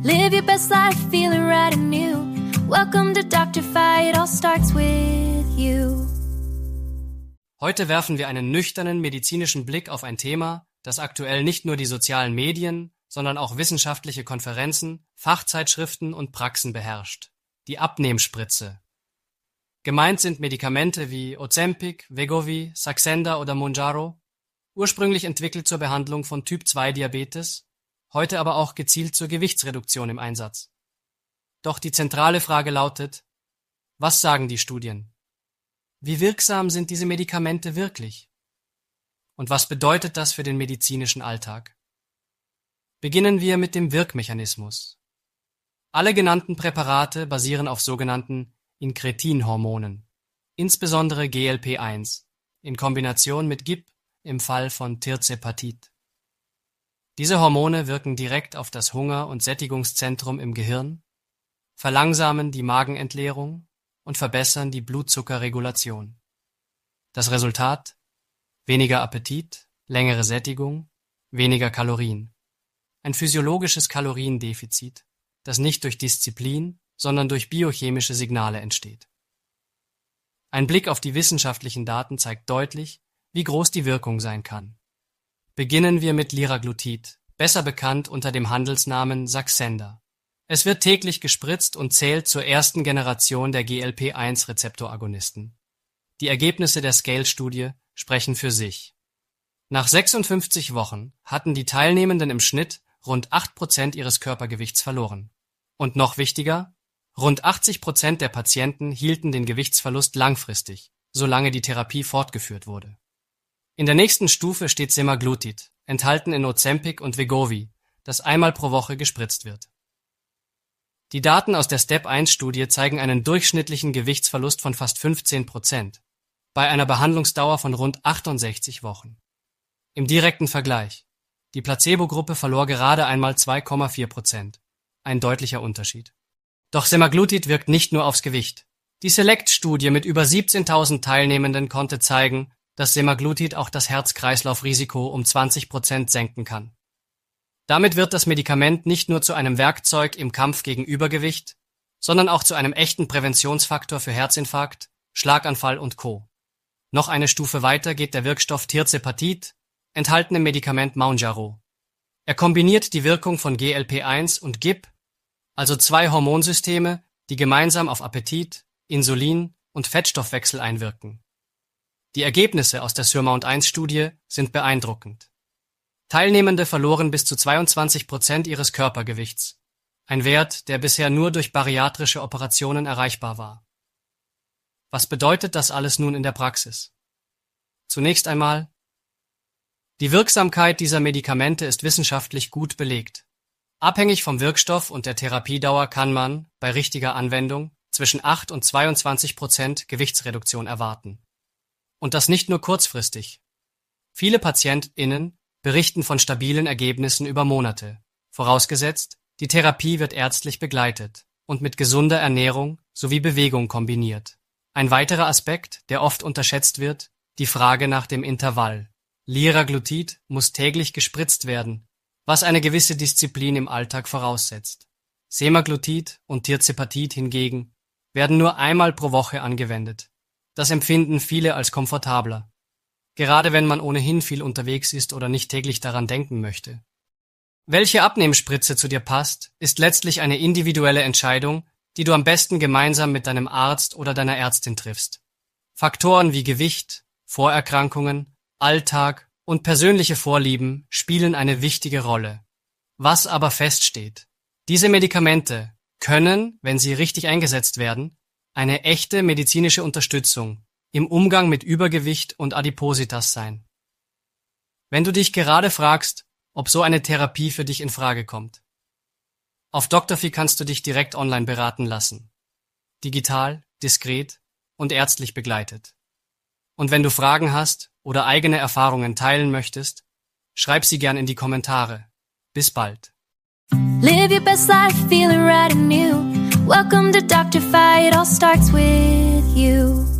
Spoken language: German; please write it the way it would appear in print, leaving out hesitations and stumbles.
Live your best life feeling right and new. Welcome to Dr. Fi, it all starts with you. Heute werfen wir einen nüchternen medizinischen Blick auf ein Thema, das aktuell nicht nur die sozialen Medien, sondern auch wissenschaftliche Konferenzen, Fachzeitschriften und Praxen beherrscht: die Abnehmspritze. Gemeint sind Medikamente wie Ozempic, Wegovy, Saxenda oder Mounjaro, ursprünglich entwickelt zur Behandlung von Typ-2-Diabetes, heute aber auch gezielt zur Gewichtsreduktion im Einsatz. Doch die zentrale Frage lautet: Was sagen die Studien? Wie wirksam sind diese Medikamente wirklich? Und was bedeutet das für den medizinischen Alltag? Beginnen wir mit dem Wirkmechanismus. Alle genannten Präparate basieren auf sogenannten Inkretin-Hormonen, insbesondere GLP-1, in Kombination mit GIP im Fall von Tirzepatit. Diese Hormone wirken direkt auf das Hunger- und Sättigungszentrum im Gehirn, verlangsamen die Magenentleerung und verbessern die Blutzuckerregulation. Das Resultat: weniger Appetit, längere Sättigung, weniger Kalorien. Ein physiologisches Kaloriendefizit, das nicht durch Disziplin, sondern durch biochemische Signale entsteht. Ein Blick auf die wissenschaftlichen Daten zeigt deutlich, wie groß die Wirkung sein kann. Beginnen wir mit Liraglutid, besser bekannt unter dem Handelsnamen Saxenda. Es wird täglich gespritzt und zählt zur ersten Generation der GLP-1-Rezeptoragonisten. Die Ergebnisse der SCALE-Studie sprechen für sich. Nach 56 Wochen hatten die Teilnehmenden im Schnitt rund 8% ihres Körpergewichts verloren. Und noch wichtiger: rund 80% der Patienten hielten den Gewichtsverlust langfristig, solange die Therapie fortgeführt wurde. In der nächsten Stufe steht Semaglutid, enthalten in Ozempic und Wegovy, das einmal pro Woche gespritzt wird. Die Daten aus der STEP-1-Studie zeigen einen durchschnittlichen Gewichtsverlust von fast 15%, bei einer Behandlungsdauer von rund 68 Wochen. Im direkten Vergleich: die Placebo-Gruppe verlor gerade einmal 2,4%, ein deutlicher Unterschied. Doch Semaglutid wirkt nicht nur aufs Gewicht. Die SELECT-Studie mit über 17.000 Teilnehmenden konnte zeigen, dass Semaglutid auch das Herz-Kreislauf-Risiko um 20% senken kann. Damit wird das Medikament nicht nur zu einem Werkzeug im Kampf gegen Übergewicht, sondern auch zu einem echten Präventionsfaktor für Herzinfarkt, Schlaganfall und Co. Noch eine Stufe weiter geht der Wirkstoff Tirzepatit, enthalten im Medikament Mounjaro. Er kombiniert die Wirkung von GLP-1 und GIP, also zwei Hormonsysteme, die gemeinsam auf Appetit, Insulin und Fettstoffwechsel einwirken. Die Ergebnisse aus der SURMOUNT-1-Studie sind beeindruckend. Teilnehmende verloren bis zu 22% ihres Körpergewichts, ein Wert, der bisher nur durch bariatrische Operationen erreichbar war. Was bedeutet das alles nun in der Praxis? Zunächst einmal: die Wirksamkeit dieser Medikamente ist wissenschaftlich gut belegt. Abhängig vom Wirkstoff und der Therapiedauer kann man, bei richtiger Anwendung, zwischen 8 und 22% Gewichtsreduktion erwarten. Und das nicht nur kurzfristig. Viele PatientInnen berichten von stabilen Ergebnissen über Monate, vorausgesetzt, die Therapie wird ärztlich begleitet und mit gesunder Ernährung sowie Bewegung kombiniert. Ein weiterer Aspekt, der oft unterschätzt wird: die Frage nach dem Intervall. Liraglutid muss täglich gespritzt werden, was eine gewisse Disziplin im Alltag voraussetzt. Semaglutid und Tirzepatit hingegen werden nur einmal pro Woche angewendet. Das empfinden viele als komfortabler, gerade wenn man ohnehin viel unterwegs ist oder nicht täglich daran denken möchte. Welche Abnehmspritze zu dir passt, ist letztlich eine individuelle Entscheidung, die du am besten gemeinsam mit deinem Arzt oder deiner Ärztin triffst. Faktoren wie Gewicht, Vorerkrankungen, Alltag und persönliche Vorlieben spielen eine wichtige Rolle. Was aber feststeht: diese Medikamente können, wenn sie richtig eingesetzt werden, eine echte medizinische Unterstützung im Umgang mit Übergewicht und Adipositas sein. Wenn du dich gerade fragst, ob so eine Therapie für dich in Frage kommt: auf Dr. kannst du dich direkt online beraten lassen. Digital, diskret und ärztlich begleitet. Und wenn du Fragen hast oder eigene Erfahrungen teilen möchtest, schreib sie gern in die Kommentare. Bis bald. Live your best life feeling right and new. Welcome to Dr. Fi, it all starts with you.